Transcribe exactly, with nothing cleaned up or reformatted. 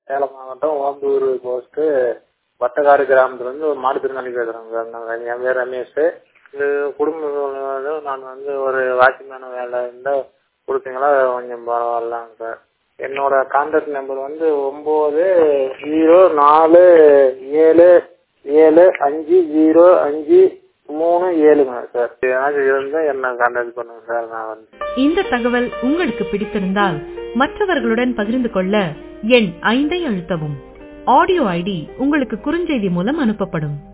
சேலம் மாவட்டம் ஓம்பூர் போஸ்ட் வட்டக்காடு கிராமத்துல இருந்து ஒரு மாற்றுத்திறனாளி பேசுறேங்க சார். நான் என் பேர் ரமேஷ். இந்த குடும்ப நான் வந்து ஒரு வாட்ச்மேன் வேலை இருந்தால் கொடுத்தீங்களா கொஞ்சம் பரவாயில்லங்க சார். என்னோட கான்டாக்ட் நம்பர் வந்து ஒம்பது ஜீரோ நாலு ஏழு ஏழு அஞ்சு ஜீரோ அஞ்சு மூணு ஏழுங்க சார். ஏதாச்சும் இருந்தால் என்ன கான்டாக்ட் பண்ணுங்க சார். நான் வந்து இந்த தகவல் உங்களுக்கு பிடித்திருந்தால் மற்றவர்களுடன் பகிர்ந்து கொள்ள எண் ஐந்தை அழுத்தவும். ஆடியோ ஐடி உங்களுக்கு குறுஞ்செய்தி மூலம் அனுப்பப்படும்.